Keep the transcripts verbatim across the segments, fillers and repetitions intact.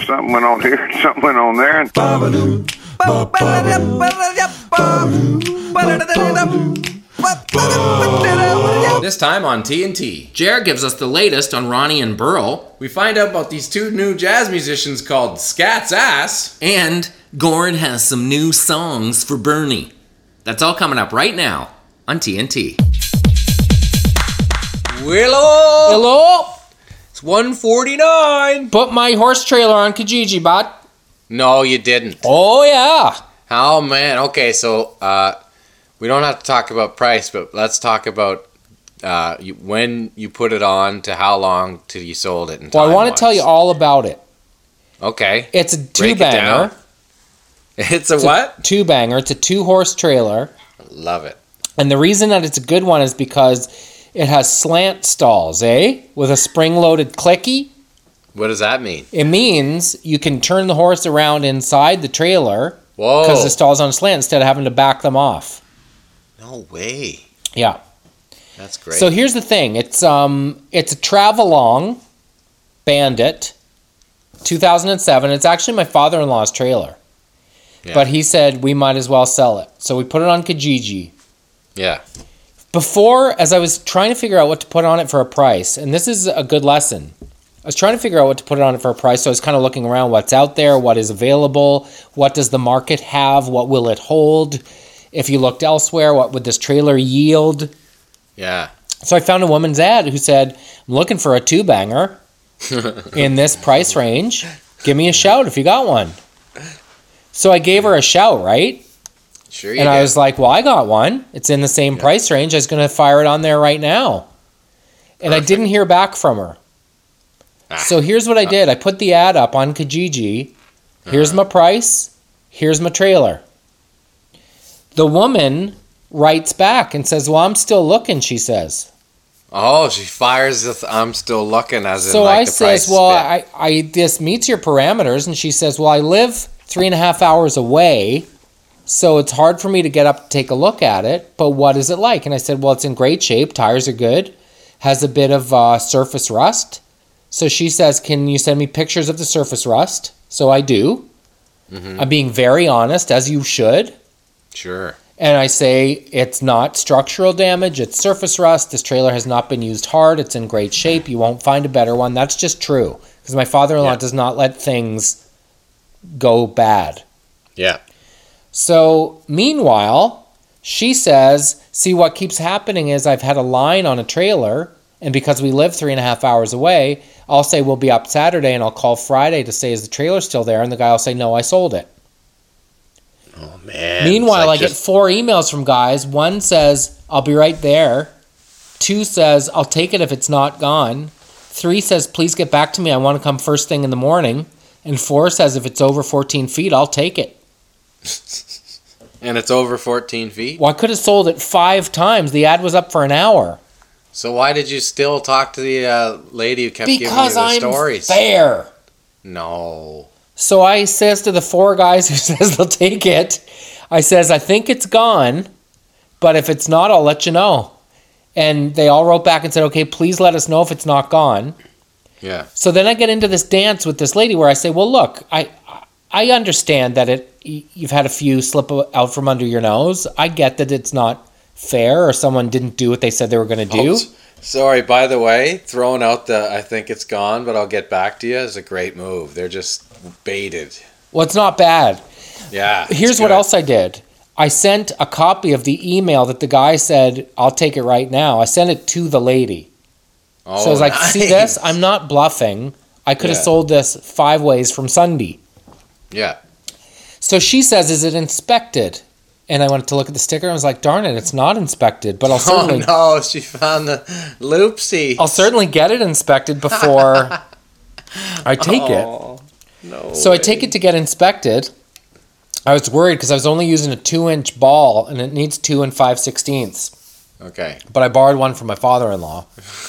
something went on here, something went on there. And this time on T N T, Jer gives us the latest on Ronnie and Burl. We find out about these two new jazz musicians called Scat's Ass. And Gord has some new songs for Bernie. That's all coming up right now on T N T. Hello! Hello? It's one forty-nine. Put my horse trailer on Kijiji, bud. No, you didn't. Oh, yeah. Oh, man. Okay, so uh, we don't have to talk about price, but let's talk about uh, you, when you put it on to how long till you sold it. Well, I want to tell you all about it. Okay. It's a Break it two-banger. down. It's a It's what? A two-banger. It's a two-horse trailer. Love it. And the reason that it's a good one is because it has slant stalls, eh? With a spring-loaded clicky. What does that mean? It means you can turn the horse around inside the trailer Whoa. because the stall's on a slant instead of having to back them off. No way. Yeah. That's great. So here's the thing. It's um it's a Travelong Bandit two thousand seven. It's actually my father-in-law's trailer. Yeah. But he said we might as well sell it. So we put it on Kijiji. Yeah. Before, as I was trying to figure out what to put on it for a price, and this is a good lesson. I was trying to figure out what to put on it for a price, so I was kind of looking around what's out there, what is available, what does the market have, what will it hold? If you looked elsewhere, what would this trailer yield? Yeah. So I found a woman's ad who said, I'm looking for a two-banger in this price range. Give me a shout if you got one. So I gave her a shout, right? Sure you And did. I was like, well, I got one. It's in the same Yeah. price range. I was going to fire it on there right now. And Perfect. I didn't hear back from her. Ah. So here's what I did. I put the ad up on Kijiji. Here's Uh-huh. my price. Here's my trailer. The woman writes back and says, well, I'm still looking, she says. Oh, she fires the th- I'm still looking as in So like I the says, price well, bit. I, I this meets your parameters. And she says, well, I live three and a half hours away, so it's hard for me to get up to take a look at it. But what is it like? And I said, well, it's in great shape. Tires are good. Has a bit of uh, surface rust. So she says, can you send me pictures of the surface rust? So I do. Mhm. I'm being very honest, as you should. Sure. And I say, it's not structural damage, it's surface rust. This trailer has not been used hard. It's in great shape. You won't find a better one. That's just true. Because my father-in-law Yeah. does not let things go bad. Yeah. So, meanwhile, she says, see, what keeps happening is I've had a line on a trailer, and because we live three and a half hours away, I'll say we'll be up Saturday, and I'll call Friday to say, is the trailer still there? And the guy will say, no, I sold it. Oh man. Meanwhile, It's I like get four emails from guys. One says, I'll be right there. Two says, I'll take it if it's not gone. Three says, please get back to me. I want to come first thing in the morning. And four says, if it's over fourteen feet, I'll take it. and it's over fourteen feet. Well, I could have sold it five times. The ad was up for an hour. So why did you still talk to the uh, lady who kept Because giving you I'm the stories? fair. No. So I says to the four guys who says they'll take it, I says, I think it's gone, but if it's not, I'll let you know. And they all wrote back and said, okay, please let us know if it's not gone. Yeah. So then I get into this dance with this lady where I say, well, look, I I understand that it you've had a few slip out from under your nose. I get that it's not fair or someone didn't do what they said they were going to do. Oh, s- sorry, by the way, throwing out the I think it's gone, but I'll get back to you is a great move. They're just baited. Well, it's not bad. Yeah. Here's it's what good. else I did. I sent a copy of the email that the guy said, I'll take it right now. I sent it to the lady. Oh, so I was like, nice. see this? I'm not bluffing. I could have Yeah. sold this five ways from Sunday. Yeah. So she says, is it inspected? And I went to look at the sticker and I was like, darn it, it's not inspected. But I'll certainly, Oh no, she found the loopsie. I'll certainly get it inspected before I take it. Oh, no. So I take it to get inspected. I was worried because I was only using a two-inch ball and it needs two and five sixteenths. Okay. But I borrowed one from my father-in-law.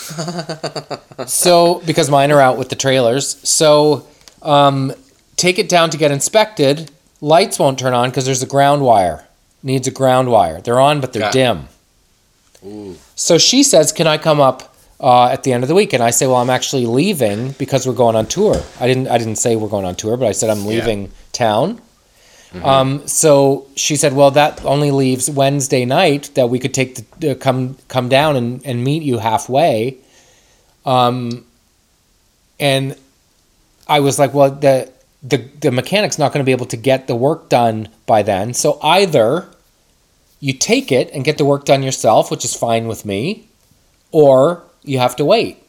So, because mine are out with the trailers. So, um, take it down to get inspected. Lights won't turn on because there's a ground wire. Needs a ground wire. They're on, but they're Yeah. dim. Ooh. So she says, can I come up uh, at the end of the week. And I say, well, I'm actually leaving because we're going on tour. I didn't I didn't say we're going on tour, but I said I'm leaving yeah. town. Mm-hmm. Um, so she said, well, that only leaves Wednesday night that we could take the uh, come come down and, and meet you halfway. Um, and I was like, well, the the the mechanic's not going to be able to get the work done by then. So either you take it and get the work done yourself, which is fine with me, or you have to wait.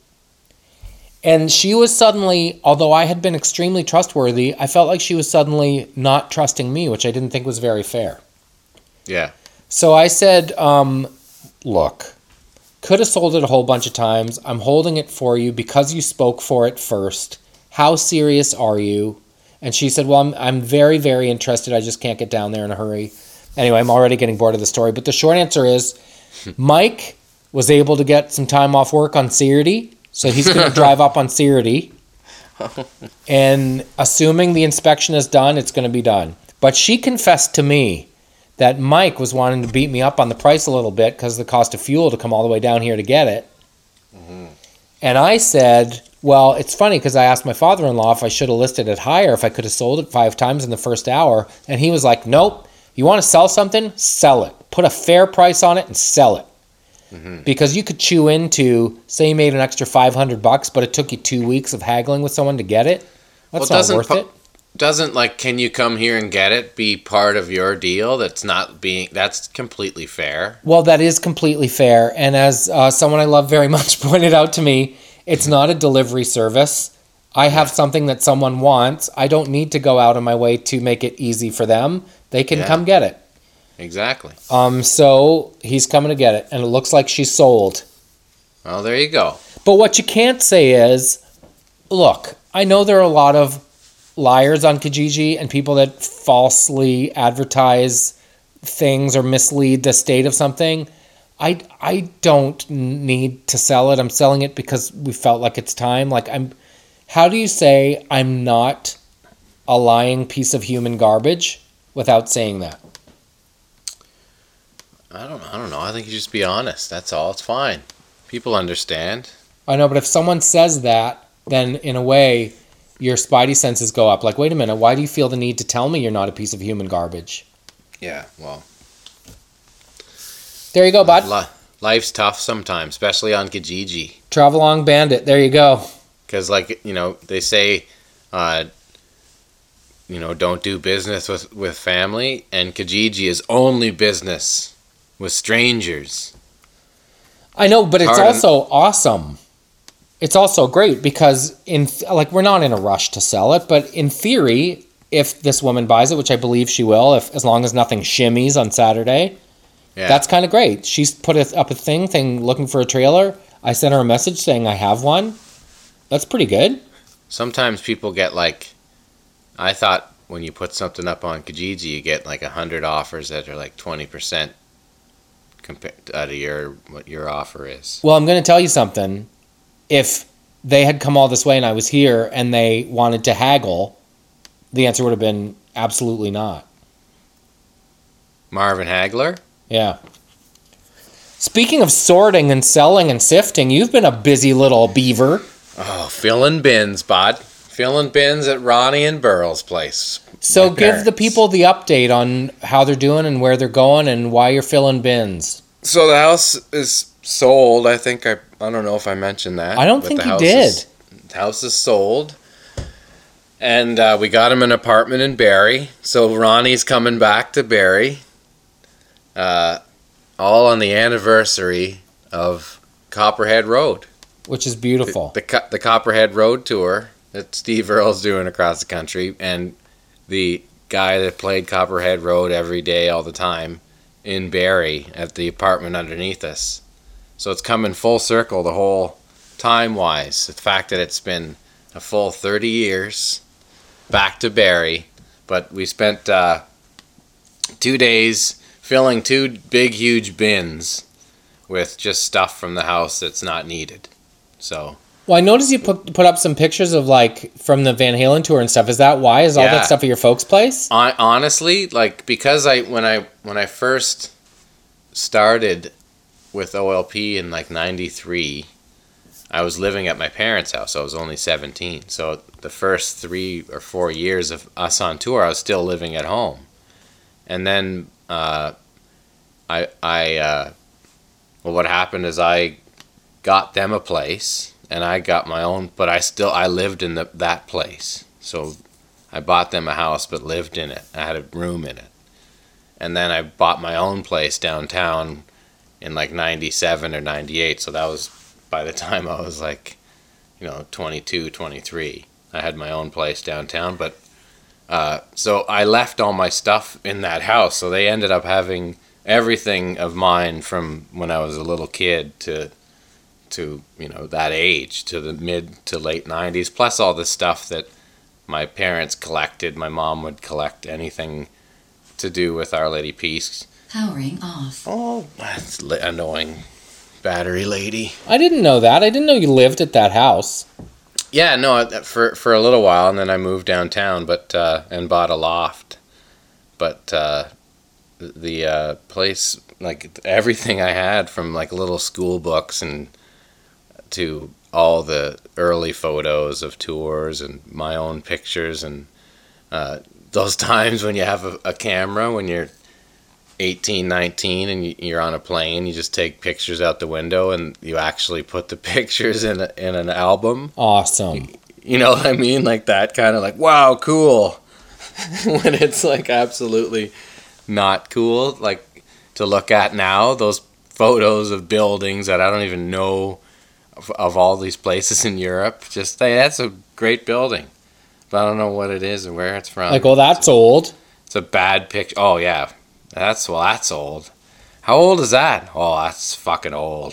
And she was suddenly, although I had been extremely trustworthy, I felt like she was suddenly not trusting me, which I didn't think was very fair. Yeah. So I said, um, look, could have sold it a whole bunch of times. I'm holding it for you because you spoke for it first. How serious are you? And she said, well, I'm, I'm very, very interested. I just can't get down there in a hurry. Anyway, I'm already getting bored of the story. But the short answer is Mike was able to get some time off work on Saturday. So he's going to drive up on Saturday. And assuming the inspection is done, it's going to be done. But she confessed to me that Mike was wanting to beat me up on the price a little bit because of the cost of fuel to come all the way down here to get it. Mm-hmm. And I said, well, it's funny because I asked my father-in-law if I should have listed it higher, if I could have sold it five times in the first hour. And he was like, nope. You want to sell something? Sell it. Put a fair price on it and sell it. Mm-hmm. Because you could chew into, say you made an extra five hundred bucks, but it took you two weeks of haggling with someone to get it. That's well, not worth po- it. Doesn't, like, can you come here and get it be part of your deal? That's not being, that's completely fair. Well, that is completely fair. And as uh, someone I love very much pointed out to me, it's not a delivery service. I have something that someone wants. I don't need to go out of my way to make it easy for them. They can yeah. come get it. Exactly. Um. So he's coming to get it, and it looks like she's sold. Well, there you go. But what you can't say is, look, I know there are a lot of liars on Kijiji and people that falsely advertise things or mislead the state of something. I, I don't need to sell it. I'm selling it because we felt like it's time. Like I'm. How do you say I'm not a lying piece of human garbage without saying that? I don't I don't know. I think you just be honest. That's all. It's fine. People understand. I know, but if someone says that, then in a way, your spidey senses go up. Like, wait a minute, why do you feel the need to tell me you're not a piece of human garbage? Yeah, well. There you go, bud. Life's tough sometimes, especially on Kijiji. Travelong Bandit. There you go. Because, like, you know, they say, uh, you know, don't do business with, with family, and Kijiji is only business with strangers. I know, but it's Pardon? also awesome. It's also great because, in like, we're not in a rush to sell it, but in theory, if this woman buys it, which I believe she will, if as long as nothing shimmies on Saturday, yeah. that's kind of great. She's put a, up a thing, thing looking for a trailer. I sent her a message saying I have one. That's pretty good. Sometimes people get like, I thought when you put something up on Kijiji, you get like a hundred offers that are like twenty percent compared out of your what your offer is. Well, I'm going to tell you something. If they had come all this way and I was here and they wanted to haggle, the answer would have been absolutely not. Marvin Hagler? Yeah. Speaking of sorting and selling and sifting, you've been a busy little beaver. Oh, filling bins, bud. Filling bins at Ronnie and Burl's place. So give the people the update on how they're doing and where they're going and why you're filling bins. So the house is sold. I think I I don't know if I mentioned that. I don't think you did. Is, the house is sold. And uh, we got him an apartment in Barrie. So Ronnie's coming back to Barrie. Uh, all on the anniversary of Copperhead Road. Which is beautiful. The, the, the Copperhead Road tour that Steve Earle's doing across the country. And the guy that played Copperhead Road every day, all the time, in Barrie at the apartment underneath us. So it's coming full circle the whole time-wise. The fact that it's been a full thirty years back to Barrie. But we spent uh, two days filling two big, huge bins with just stuff from the house that's not needed. So... Well, I noticed you put put up some pictures of, like, from the Van Halen tour and stuff. Is that why? Is all yeah. that stuff at your folks' place? I, honestly, like, because I when I when I first started with O L P in like ninety-three, I was living at my parents' house. I was only seventeen. So the first three or four years of us on tour, I was still living at home. And then uh, I, I uh, well, what happened is I got them a place, and I got my own, but I still, I lived in the, that place. So I bought them a house, but lived in it. I had a room in it. And then I bought my own place downtown in like ninety-seven or ninety-eight. So that was by the time I was like, you know, twenty-two, twenty-three. I had my own place downtown. But uh, so I left all my stuff in that house. So they ended up having everything of mine from when I was a little kid to, to you know, that age, to the mid to late nineties, plus all the stuff that my parents collected. My mom would collect anything to do with Our Lady Peace. Powering off. Oh, that's li- annoying. Battery lady. I didn't know that. I didn't know you lived at that house. Yeah, no, for for a little while, and then I moved downtown, but uh, and bought a loft. But uh, the uh, place, like everything I had, from like little school books and to all the early photos of tours and my own pictures, and uh, those times when you have a, a camera when you're eighteen, nineteen, and you're on a plane, you just take pictures out the window and you actually put the pictures in a, in an album. Awesome. You know what I mean? Like that kind of like, wow, cool. When it's like absolutely not cool, like to look at now, those photos of buildings that I don't even know of, of all these places in Europe. Just, hey, that's a great building, but I don't know what it is or where it's from. Like, well, that's old. It's a bad picture. Oh, yeah. That's, well, that's old. How old is that? Oh, that's fucking old.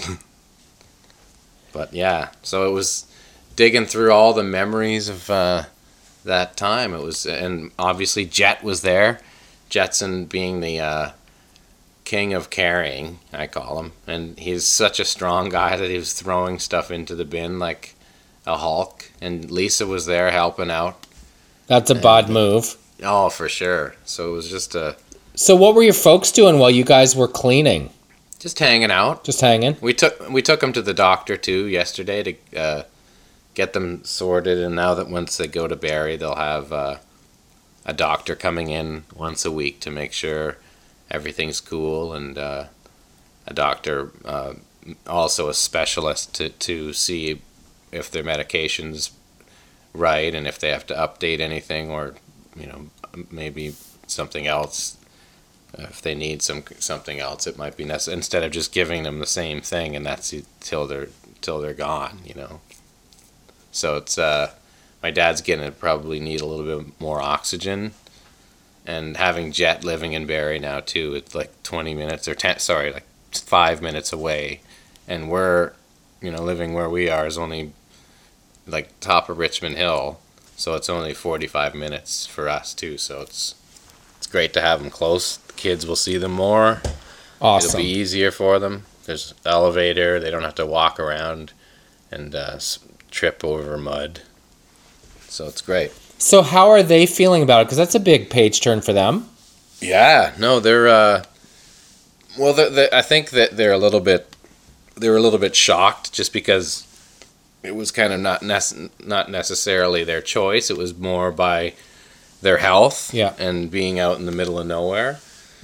But yeah, so it was digging through all the memories of uh, that time. It was, and obviously Jet was there. Jetson being the uh, king of carrying, I call him. And he's such a strong guy that he was throwing stuff into the bin like a Hulk. And Lisa was there helping out. That's a bad move. Oh, for sure. So it was just a... So what were your folks doing while you guys were cleaning? Just hanging out. Just hanging? We took we took them to the doctor too yesterday to uh, get them sorted, and now that once they go to Barrie, they'll have uh, a doctor coming in once a week to make sure everything's cool, and uh, a doctor, uh, also a specialist to to see if their medication's right and if they have to update anything, or you know, maybe something else. If they need some something else, it might be necessary, instead of just giving them the same thing, and that's till they're till they're gone, you know. So it's uh, my dad's gonna probably need a little bit more oxygen, and having Jet living in Barrie now too, it's like twenty minutes or ten, sorry, like five minutes away, and we're, you know, living where we are is only like top of Richmond Hill, so it's only forty-five minutes for us too. So it's it's great to have them close. Kids will see them more. Awesome. It'll be easier for them. There's an elevator. They don't have to walk around and uh, trip over mud. So it's great. So how are they feeling about it? Because that's a big page turn for them. Yeah. No, they're. Uh, well, they're, they're, I think that they're a little bit. They were a little bit shocked just because it was kind of not nec- not necessarily their choice. It was more by their health. Yeah. And being out in the middle of nowhere.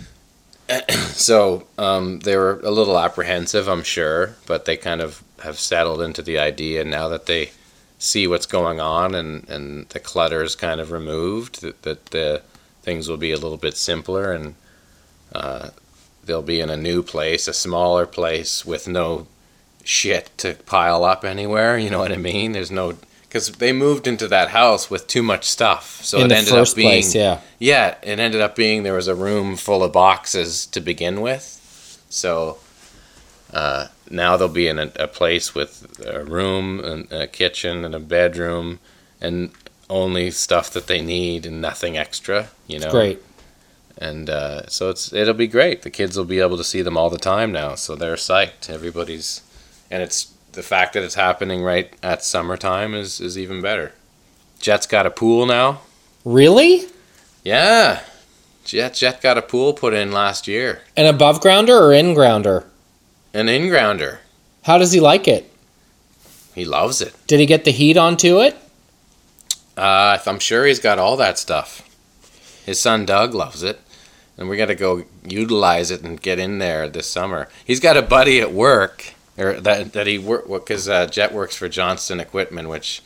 So um, they were a little apprehensive, I'm sure, but they kind of have settled into the idea now that they see what's going on, and, and the clutter is kind of removed, that, that the things will be a little bit simpler, and uh, they'll be in a new place, a smaller place with no shit to pile up anywhere, you know what I mean? There's no... Because they moved into that house with too much stuff, so In it the ended first up being place, yeah. yeah, it ended up being there was a room full of boxes to begin with, so uh, now they'll be in a, a place with a room and a kitchen and a bedroom and only stuff that they need and nothing extra, you know. Great. And uh, so it's it'll be great. The kids will be able to see them all the time now, so they're psyched. Everybody's, and it's. The fact that it's happening right at summertime is, is even better. Jet's got a pool now. Really? Yeah. Jet Jet got a pool put in last year. An above grounder or in grounder? An in-grounder. How does he like it? he loves it. Did he get the heat onto it? Uh, I'm sure he's got all that stuff. His son Doug loves it, and we got to go utilize it and get in there this summer. He's got a buddy at work, or that that he work because uh, Jet works for Johnston Equipment, which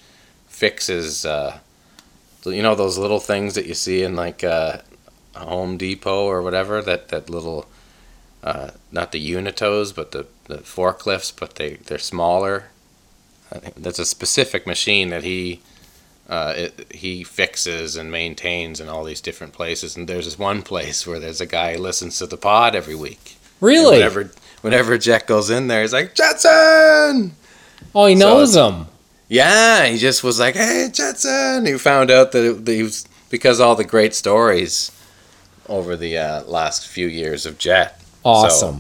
fixes, uh, you know, those little things that you see in like uh, Home Depot or whatever. That that little, uh, not the Unitos, but the, the forklifts, but they they're smaller. I think that's a specific machine that he. Uh, it, he fixes and maintains in all these different places, and there's this one place where there's a guy who listens to the pod every week. Really? And whenever whenever Jet goes in there, he's like, Jetson! Oh, he So knows it's- him. Yeah, he just was like, hey, Jetson! He found out that, it, that he was, because all the great stories over the uh, last few years of Jet. Awesome.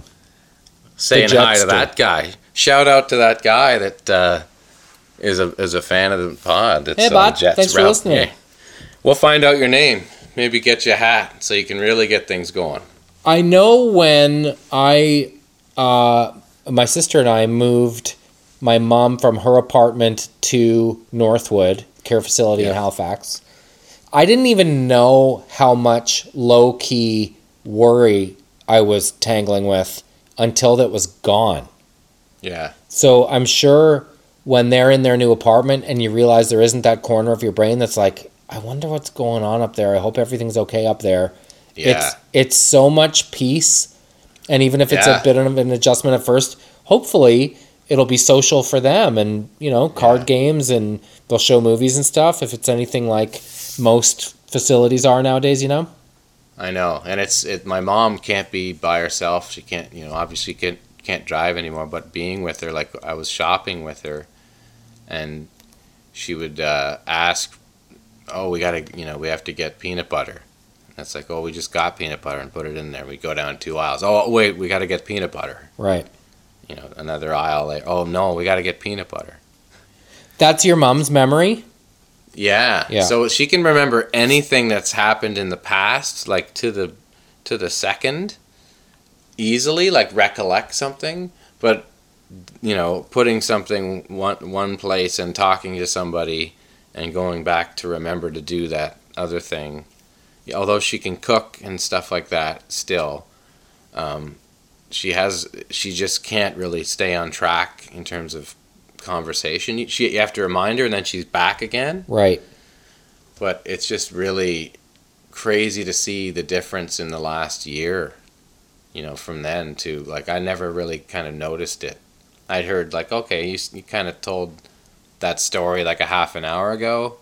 So, saying The hi to Jetster. that guy. Shout out to that guy that uh, is a is a fan of the pod. That's Hey, on bud. Jet's Thanks for route. listening. Yeah. We'll find out your name. Maybe get you a hat so you can really get things going. I know when I, uh, my sister and I moved my mom from her apartment to Northwood care facility in Yeah. Halifax. I didn't even know how much low key worry I was tangling with until that was gone. Yeah. So I'm sure when they're in their new apartment and you realize there isn't that corner of your brain that's like, I wonder what's going on up there. I hope everything's okay up there. Yeah. It's it's so much peace. And even if it's Yeah. a bit of an adjustment at first, hopefully it'll be social for them and, you know, card Yeah. games, and they'll show movies and stuff if it's anything like most facilities are nowadays, you know? I know. And it's it. My mom can't be by herself. She can't, you know, obviously can't, can't drive anymore, but being with her, like I was shopping with her, and she would uh, ask, oh, we got to, you know, we have to get peanut butter. That's like, oh, we just got peanut butter and put it in there. We go down two aisles. Oh, wait, we got to get peanut butter. Right. You know, another aisle later. Oh, no, we got to get peanut butter. That's your mom's memory? Yeah. Yeah. So she can remember anything that's happened in the past, like to the to the second, easily, like recollect something. But you know, putting something one one place and talking to somebody and going back to remember to do that other thing. Although she can cook and stuff like that, still, um, she has she just can't really stay on track in terms of conversation. You- She you have to remind her, and then she's back again. Right. But it's just really crazy to see the difference in the last year, you know, from then to, like, I never really kind of noticed it. I'd heard, like, okay, you, you kind of told that story like a half an hour ago.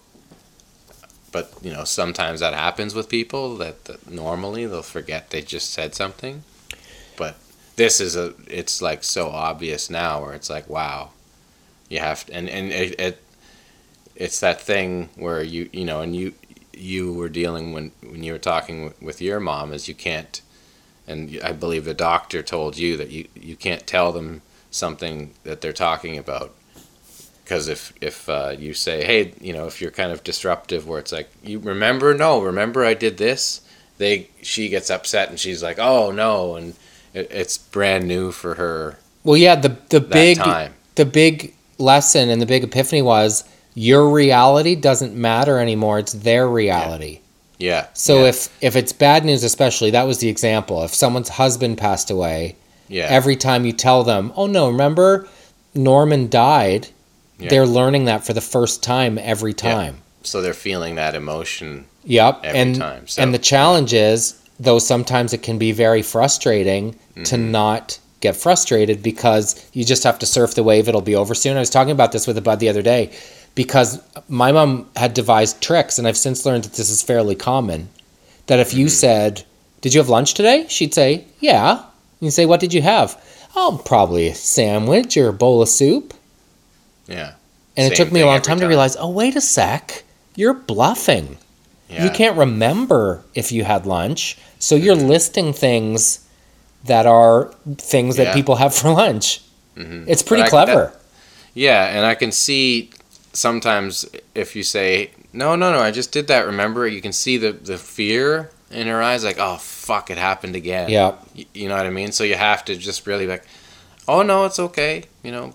But, you know, sometimes that happens with people that, that normally they'll forget they just said something. But this is a, it's like so obvious now where it's like, wow, you have to, and, and it, it it's that thing where you you know, and you you were dealing when when you were talking with, with your mom, is you can't, and I believe the doctor told you that you you can't tell them something that they're talking about, because if if uh, you say, hey, you know, if you're kind of disruptive where it's like, you remember, no remember I did this, they she gets upset and she's like, oh no, and it, it's brand new for her. Well, yeah, the the That big time. the big lesson and the big epiphany was your reality doesn't matter anymore. It's their reality. Yeah. So yeah, if if it's bad news, especially, that was the example. If someone's husband passed away, yeah, every time you tell them, "Oh no, remember Norman died," yeah. they're learning that for the first time every time. So they're feeling that emotion. Yep. Every and time, so- and the challenge is, though sometimes it can be very frustrating to Mm-hmm. not get frustrated, because you just have to surf the wave. It'll be over soon. I was talking about this with a bud the other day, because my mom had devised tricks, and I've since learned that this is fairly common, that if you said, "Did you have lunch today?" she'd say, "Yeah." And you say, "What did you have?" "Oh, probably a sandwich or a bowl of soup." Yeah. And it Same took me a thing long every time to realize, oh, wait a sec, you're bluffing. Yeah. You can't remember if you had lunch, so you're listing things that are things that Yeah. people have for lunch. Mhm. It's pretty But I- clever. that- Yeah, and I can see sometimes if you say, no, no, no, I just did that, remember? You can see the, the fear in her eyes, like, oh, fuck, it happened again. Yeah. Y- You know what I mean? So you have to just really be like, oh, no, it's okay. You know,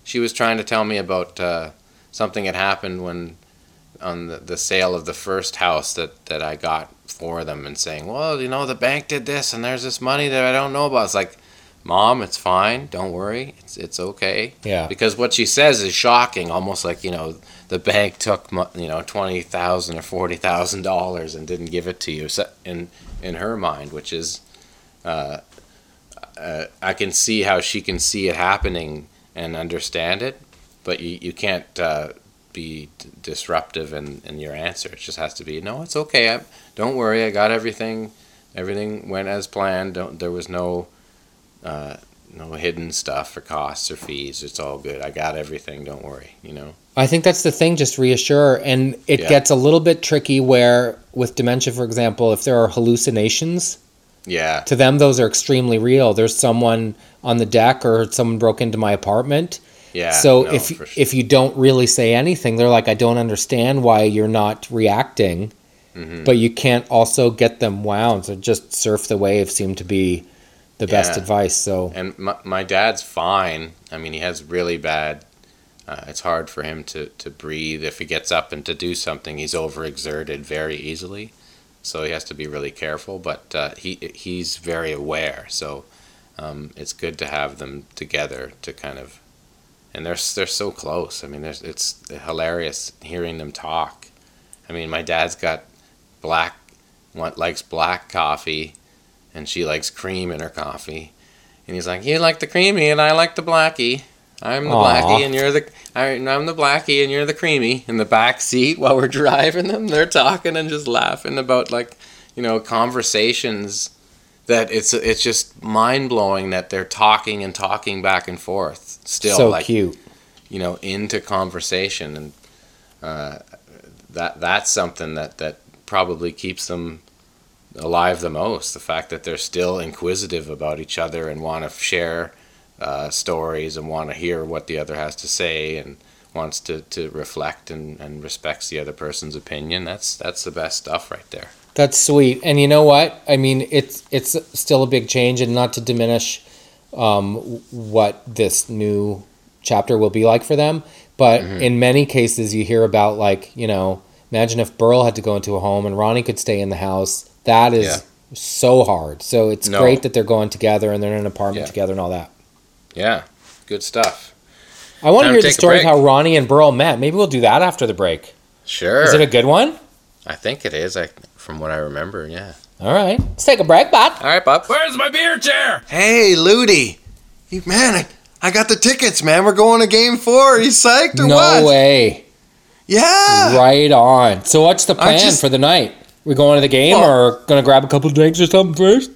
she was trying to tell me about uh, something that happened when on the, the sale of the first house that, that I got for them, and saying, well, you know, the bank did this and there's this money that I don't know about. It's like, Mom, it's fine. Don't worry. It's it's okay. Yeah. Because what she says is shocking, almost like, you know, the bank took, you know, twenty thousand dollars or forty thousand dollars and didn't give it to you, so in in her mind, which is, uh, uh, I can see how she can see it happening and understand it, but you, you can't uh, be d- disruptive in, in your answer. It just has to be, no, it's okay. I, don't worry. I got everything. Everything went as planned. Don't, there was no... Uh, no hidden stuff or costs or fees. It's all good. I got everything. Don't worry, you know? I think that's the thing, just reassure. And it Yeah. gets a little bit tricky where, with dementia, for example, if there are hallucinations, Yeah. to them, those are extremely real. There's someone on the deck or someone broke into my apartment. Yeah. So no, if for sure. if you don't really say anything, they're like, I don't understand why you're not reacting. Mhm. But you can't also get them wound. So just surf the wave seemed to be the best Yeah. advice. So And my, my dad's fine. I mean, he has really bad, uh, it's hard for him to, to breathe. If he gets up and to do something, he's overexerted very easily. So he has to be really careful, but uh, he he's very aware. So um, it's good to have them together to kind of, and they're they're so close. I mean, there's it's hilarious hearing them talk. I mean, my dad's got black, what likes black coffee, and she likes cream in her coffee. And he's like, you like the creamy and I like the blackie. I'm the Aw. blackie and you're the I, I'm the blackie and you're the creamy. In the back seat while we're driving them, they're talking and just laughing about, like, you know, conversations that it's it's just mind blowing that they're talking and talking back and forth still, so like, cute. you know, into conversation. And uh, that that's something that that probably keeps them alive the most, the fact that they're still inquisitive about each other and want to share uh, stories and want to hear what the other has to say and wants to, to reflect and, and respects the other person's opinion. That's that's the best stuff right there. That's sweet. And you know what? I mean, it's it's still a big change, and not to diminish um, what this new chapter will be like for them. But Mm-hmm. in many cases, you hear about, like, you know, imagine if Burl had to go into a home and Ronnie could stay in the house. That is Yeah. so hard. So it's No. great that they're going together and they're in an apartment Yeah. together and all that. Yeah, good stuff. I want to Time hear to the take a story of break. how Ronnie and Burl met. Maybe we'll do that after the break. Sure. Is it a good one? I think it is, I, from what I remember, yeah. All right. Let's take a break, Bob. All right, Bob. Where's my beer chair? Hey, Ludi. You, man, I, I got the tickets, man. We're going to game four. Are you psyched or No what? way. Yeah. Right on. So what's the I plan just- for the night? We going to the game Well- or going to grab a couple drinks or something first?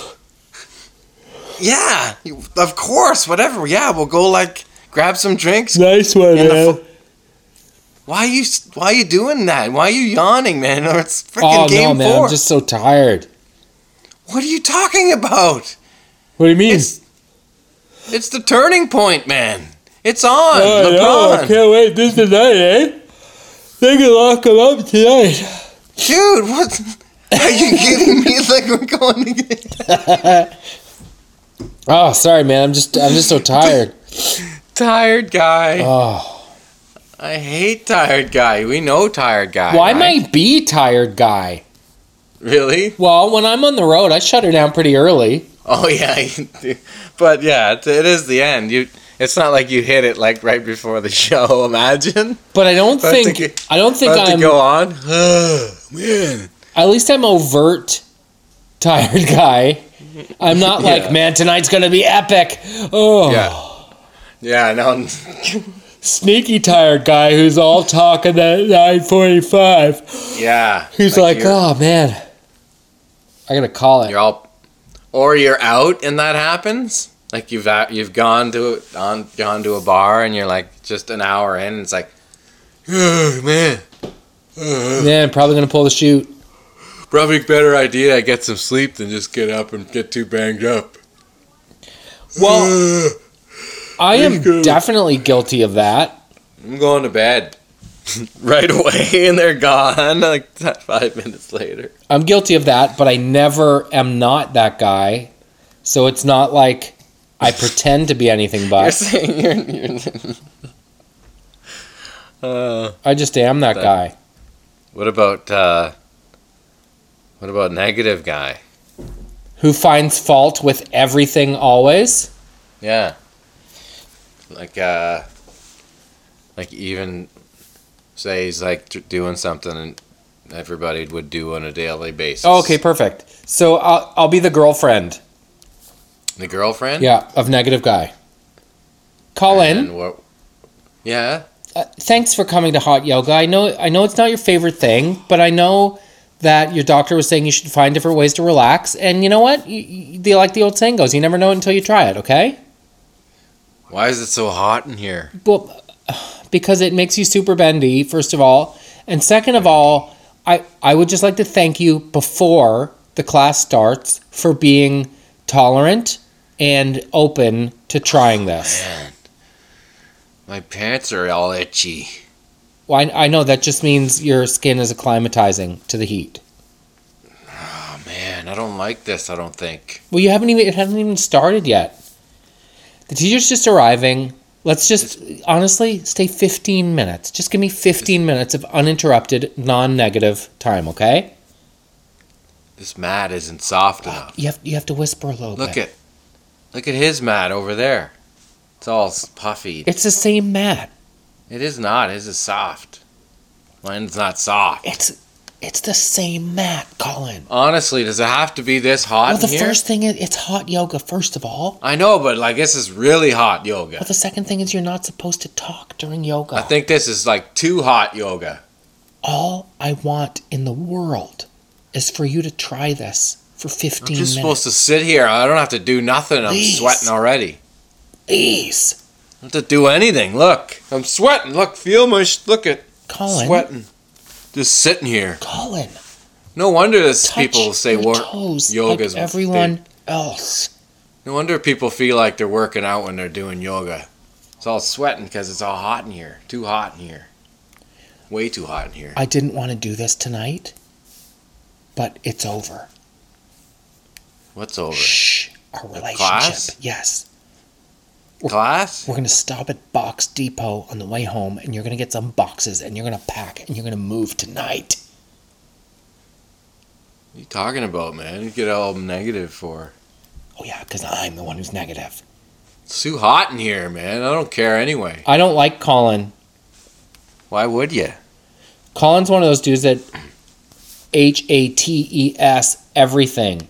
Yeah. You- Of course. Whatever. Yeah, we'll go, like, grab some drinks. Nice one, In the man. fo- Why you Why you doing that? Why are you yawning, man? It's freaking Oh, game no, man. four. I'm just so tired. What are you talking about? What do you mean? It's it's the turning point, man. It's on. Oh, I know. I LeBron. can't wait this tonight, eh? They can lock him up tonight. Dude, what? Are you kidding me? Like, we're going to get... Oh, sorry, man. I'm just I'm just so tired. Tired guy. Oh. I hate tired guy. We know tired guy. Why right? might I be tired guy? Really? Well, when I'm on the road, I shut her down pretty early. Oh yeah, you do. But yeah, it, it is the end. You, it's not like you hit it like right before the show. Imagine. But I don't About to think get- I don't think About I'm to go on. Man. at least I'm overt tired guy. I'm not like, Yeah. man, tonight's gonna be epic. Oh, Yeah. Yeah. No. sneaky tired guy who's all talking at nine forty-five. Yeah. He's like, you're, oh man, I gotta call it. you're all, or you're out and that happens. Like you've out, you've gone to on gone to a bar and you're like just an hour in. And it's like, oh man. Yeah, I'm probably gonna pull the shoot. Probably a better idea I get some sleep than just get up and get too banged up. Well, I am go. definitely guilty of that. I'm going to bed right away, and they're gone like five minutes later. I'm guilty of that, but I never am not that guy. So it's not like I pretend to be anything You're but. saying you're. you're uh, I just am that That- guy. what about uh, what about negative guy? Who finds fault with everything always? Yeah. Like uh, like even say he's like t- doing something and everybody would do on a daily basis. Oh, okay, perfect. So I'll, I'll be the girlfriend. The girlfriend. Yeah, of negative guy. Call in. And what? Yeah. Uh, thanks for coming to hot yoga. I know I know it's not your favorite thing, but I know that your doctor was saying you should find different ways to relax. And you know what? You, you, like the old saying goes, you never know it until you try it, okay? Why is it so hot in here? Well, because it makes you super bendy, first of all. And second of all, I, I would just like to thank you before the class starts for being tolerant and open to trying this. Man, my pants are all itchy. Well, I, I know that just means your skin is acclimatizing to the heat. Oh man, I don't like this. I don't think. Well, you haven't even it hasn't even started yet. The teacher's just arriving. Let's just honestly stay fifteen minutes. Just give me fifteen minutes of uninterrupted, non-negative time, okay? This mat isn't soft enough. You have you have to whisper a little Look bit. at, look at his mat over there. It's all s- puffy. It's the same mat. It is not. His is soft. Mine's not soft. It's it's the same mat, Colin. Honestly, does it have to be this hot Well, the in here? first thing is it's hot yoga. First of all, I know, but like this is really hot yoga. well, the second thing is you're not supposed to talk during yoga. I think this is like too hot yoga. All I want in the world is for you to try this for I'm fifteen just minutes. supposed to sit here. I don't have to do nothing. I'm Please. sweating already. Please, I don't have to do anything. Look, I'm sweating. Look, feel my sh- look at Colin. sweating. Just sitting here. Colin. No wonder this Touch people say your work toes yoga's like everyone else. No wonder people feel like they're working out when they're doing yoga. It's all sweating because it's all hot in here. Too hot in here. Way too hot in here. I didn't want to do this tonight, but it's over. What's over? Shh. Our relationship. Class? Yes. Class? We're going to stop at Box Depot on the way home, and you're going to get some boxes, and you're going to pack, and you're going to move tonight. What are you talking about, man? You get all negative for. Oh, yeah, because I'm the one who's negative. It's too hot in here, man. I don't care anyway. I don't like Colin. Why would you? Colin's one of those dudes that H A T E S everything.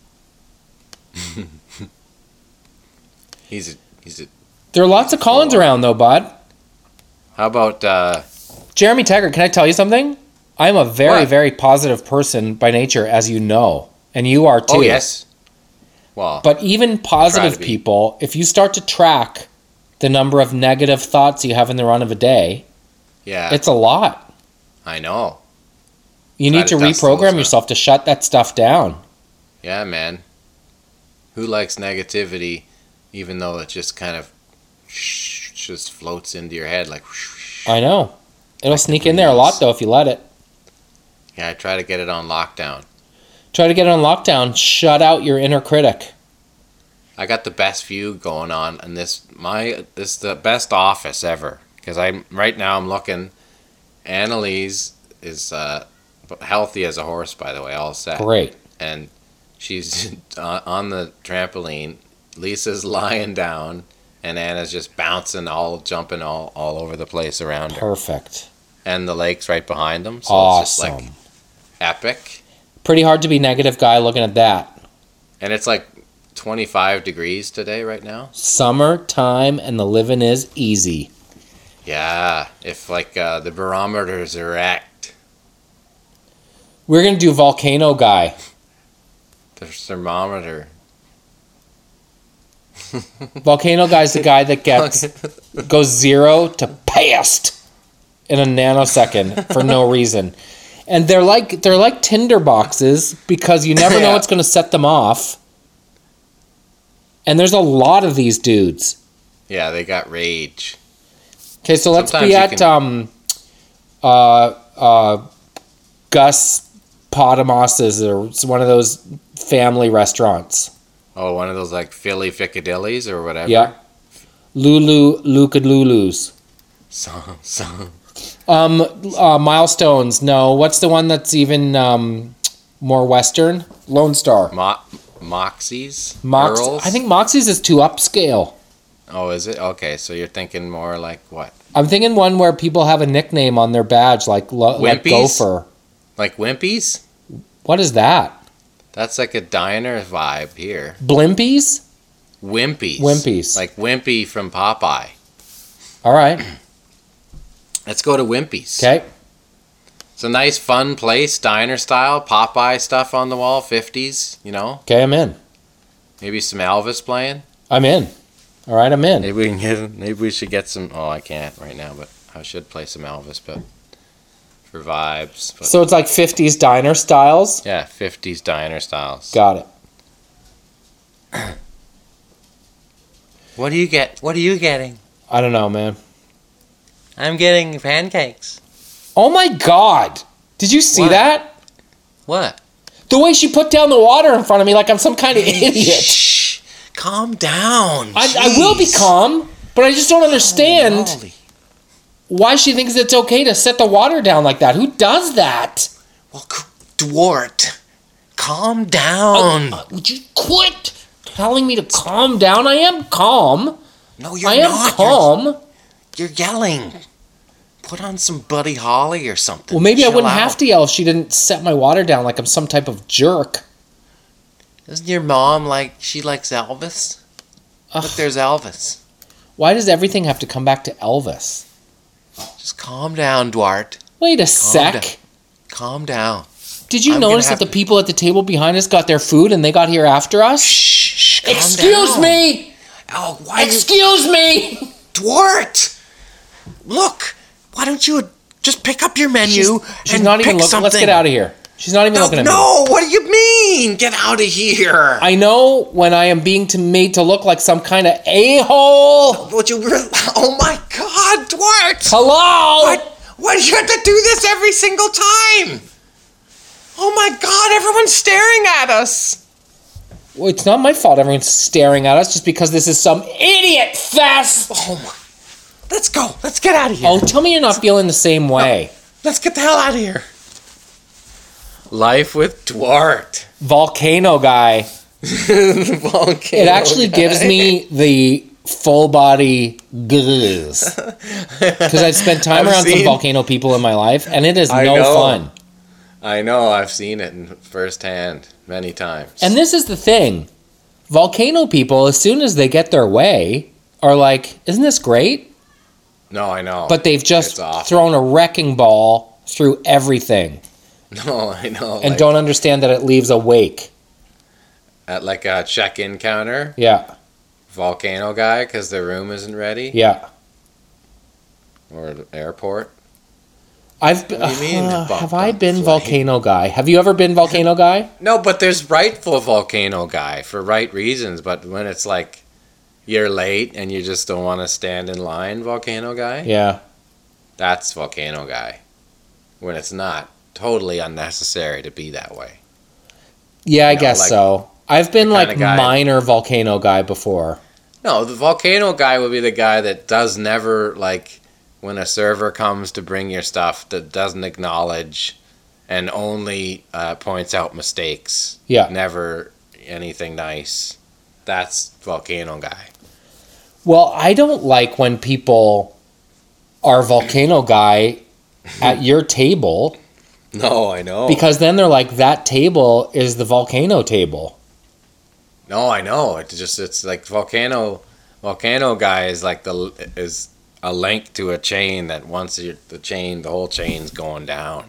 He's a, he's a. There are lots of Collins around, though, bud. How about uh? Jeremy Taggart, can I tell you something? I'm a very, What? very positive person by nature, as you know. And you are too. Oh yes. Well, But even Try positive to be. people, if you start to track the number of negative thoughts you have in the run of a day, yeah, it's a lot. I know. You Try need to to dust those reprogram out. yourself to shut that stuff down. Yeah, man. Who likes negativity, even though it just kind of sh- just floats into your head like. I know. It'll sneak in there a lot, though, if you let it. Yeah, I try to get it on lockdown. Try to get it on lockdown. Shut out your inner critic. I got the best view going on, and this my this is the best office ever because I'm right now I'm looking. Annalise is uh, healthy as a horse, by the way, all set. Great. And she's uh, on the trampoline. Lisa's lying down, and Anna's just bouncing, all jumping all, all over the place around her. Perfect. And the lake's right behind them, so Awesome. it's just like epic. Pretty hard to be negative guy looking at that. And it's like twenty-five degrees today right now. Summertime and the living is easy. Yeah, if like uh, the barometers are act, We're going to do volcano guy. the thermometer. Volcano guy's the guy that gets goes zero to past in a nanosecond for no reason. And they're like they're like tinder boxes because you never know Yeah. what's going to set them off. And there's a lot of these dudes. Yeah, they got rage. Okay, so let's Sometimes be you at can- um uh uh Gus Podamos's or it's one of those family restaurants. Oh, one of those like Philly Piccadillys or whatever. Yeah. Lulu, Luca Lulus. So, so. Um, uh, Milestones. No. What's the one that's even um, more Western? Lone Star. Mo- Moxie's? Mox. Earls? I think Moxie's is too upscale. Oh, is it? Okay, so you're thinking more like what? I'm thinking one where people have a nickname on their badge, like lo- like Wimpy's? Gopher. Like Wimpy's? What is that? That's like a diner vibe here. Blimpies? Wimpy's. Wimpy's. Like Wimpy from Popeye. All right. Let's go to Wimpy's. Okay. It's a nice, fun place, diner style, Popeye stuff on the wall, fifties, you know? Okay, I'm in. Maybe some Elvis playing. I'm in. All right, I'm in. Maybe we can get, maybe we should get some. Oh, I can't right now, but I should play some Elvis, but for vibes. But So it's like fifties diner styles? yeah, fifties diner styles. Got it. What do you get? What are you getting? I don't know, man. I'm getting pancakes. Oh my God. Did you see What? that? What? The way she put down the water in front of me like I'm some kind of idiot. Shh. Calm down. I, I will be Jeez. calm, but I just don't understand Holy moly. why she thinks it's okay to set the water down like that. Who does that? Well, c- Dwart, calm down. Uh, would you quit telling me to calm down? I am calm. no, you're I am not. calm. You're, you're yelling. Put on some Buddy Holly or something. Well, maybe I Chill wouldn't out. have to yell if she didn't set my water down like I'm some type of jerk. Isn't your mom like, she likes Elvis? Ugh. Look, there's Elvis. Why does everything have to come back to Elvis? Just calm down, Dwart. Wait a down. sec. Calm down. Did you I'm gonna notice that have the to- people at the table behind us got their food and they got here after us? Shh, shh, calm Excuse down. me! Oh, why you... Excuse me! Dwart! Look, why don't you just pick up your menu She's, she's and not even pick looking. something? Let's get out of here. She's not even No, looking at me. no, what do you mean? Get out of here. I know when I am being to, made to look like some kind of a-hole. Would you really... Oh my God, Dwart! Hello? What? Why do you have to do this every single time? Oh my God, everyone's staring at us. Well, it's not my fault everyone's staring at us just because this is some idiot fest. Oh my... Let's go. Let's get out of here. Oh, tell me you're not feeling the same way. Let's get the hell out of here. Life with Dwart. Volcano guy. Volcano It actually guy. gives me the full body guzz. Because I've spent time I've around some seen- volcano people in my life, and it is I no know. fun. I know, I've seen it in firsthand many times. And this is the thing. Volcano people, as soon as they get their way, are like, isn't this great? No, I know. But they've just It's awful. thrown a wrecking ball through everything No, I know. and like, don't understand that it leaves a wake. At like a check-in counter, Yeah, volcano guy, because the room isn't ready, yeah. or the airport. I've been, What do you mean, uh, bump, have I bump, been flame? volcano guy? Have you ever been volcano guy? No, but there's rightful volcano guy for right reasons. But when it's like you're late and you just don't want to stand in line, volcano guy, Yeah. that's volcano guy. When it's not totally unnecessary to be that way. Yeah, I know, guess like, so. I've been the like kinda guy- minor volcano guy before. No, the volcano guy would be the guy that does never, like, when a server comes to bring your stuff, that doesn't acknowledge and only uh, points out mistakes. Yeah. Never anything nice. That's volcano guy. Well, I don't like when people are volcano guy at your table No, I know. because then they're like, that table is the volcano table. No, I know. It's just it's like volcano. Volcano guy is like the is a link to a chain that once you the chain, the whole chain's going down.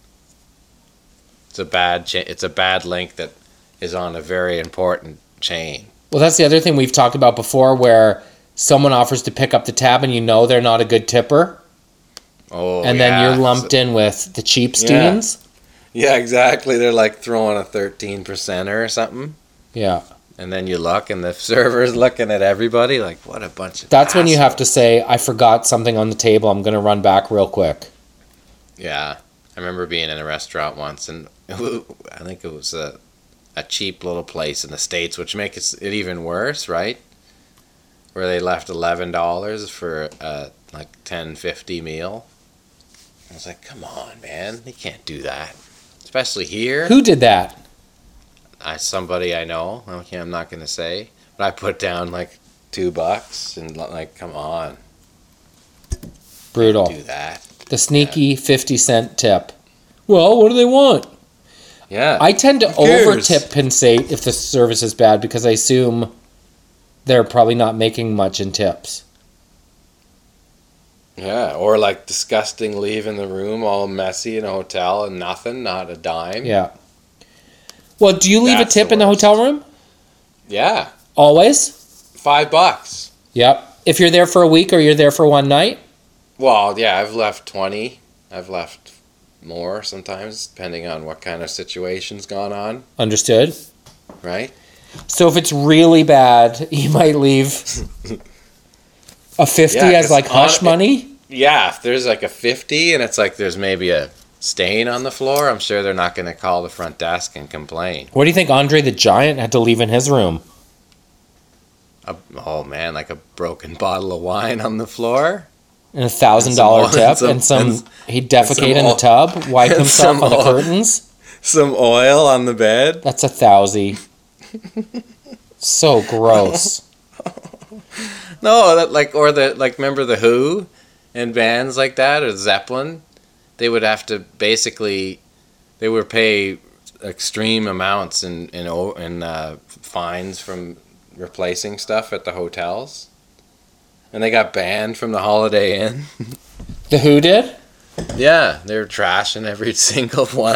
It's a bad cha- It's a bad link that is on a very important chain. Well, that's the other thing we've talked about before where someone offers to pick up the tab and you know they're not a good tipper. Oh, and yeah. then you're lumped in with the cheap steens. Yeah, exactly. They're like throwing a thirteen percenter or something. Yeah. And then you look, and the server's looking at everybody like, "What a bunch of." That's when you have to assholes." say, I forgot something on the table. I'm going to run back real quick. Yeah, I remember being in a restaurant once, and I think it was a a cheap little place in the States, which makes it even worse, right? Where they left eleven dollars for a like ten fifty meal. I was like, come on, man, you can't do that, especially here. Who did that? I somebody I know. Okay, I'm not gonna say, but I put down like two bucks and like, come on, Brutal. do that. The sneaky fifty cent tip. Well, what do they want? Yeah, I tend to Who cares? over tip Pensate if the service is bad because I assume they're probably not making much in tips. yeah, or like disgusting leaving the room all messy in a hotel and nothing, not a dime. Yeah. Well, do you leave That's a tip the in the worst. hotel room? Yeah, Always? five bucks. Yep. If you're there for a week or you're there for one night? Well, yeah, I've left twenty. I've left more sometimes, depending on what kind of situation's gone on, Understood. right? So if it's really bad, you might leave a fifty Yeah, as 'cause like hush on- money? Yeah, if there's like a fifty and it's like there's maybe a stain on the floor, I'm sure they're not going to call the front desk and complain. What do you think Andre the Giant had to leave in his room? A, oh man, like a broken bottle of wine on the floor? And a thousand dollar And some- tip and some- and some, and- he'd defecate some in the oil- tub, wipe and himself some on the oil. curtains. Some oil on the bed? That's a thousand. So gross. No, that like or the like remember the Who and bands like that or Zeppelin, they would have to basically they would pay extreme amounts in in o- in uh, fines from replacing stuff at the hotels. And they got banned from the Holiday Inn. The Who did? Yeah, they were trashing every single one.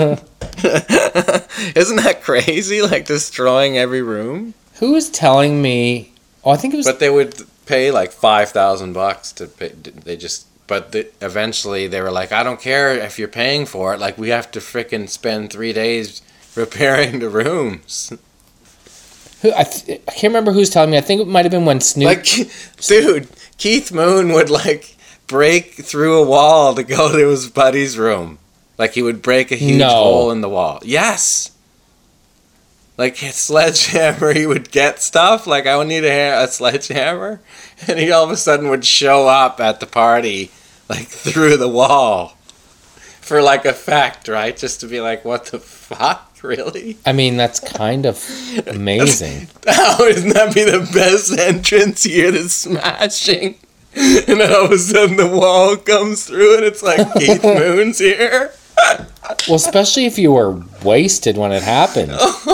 Isn't that crazy? Like destroying every room. Who was telling me? Oh, I think it was. But they would pay like five thousand bucks to pay. They just, but the, eventually they were like, I don't care if you're paying for it. Like we have to frickin' spend three days repairing the rooms. who, I, th- I can't remember who's telling me. I think it might have been when Snoop. Like, dude, Keith Moon would like break through a wall to go to his buddy's room. Like he would break a huge No. hole in the wall. Yes. Like a sledgehammer, he would get stuff. Like I would need a, ha- a sledgehammer, and he all of a sudden would show up at the party, like through the wall, for like effect, right? Just to be like, what the fuck, really? I mean, that's kind of amazing. How wouldn't that be the best entrance? You hear the smashing, and then all of a sudden the wall comes through, and it's like Keith Moon's here. Well, especially if you were wasted when it happened.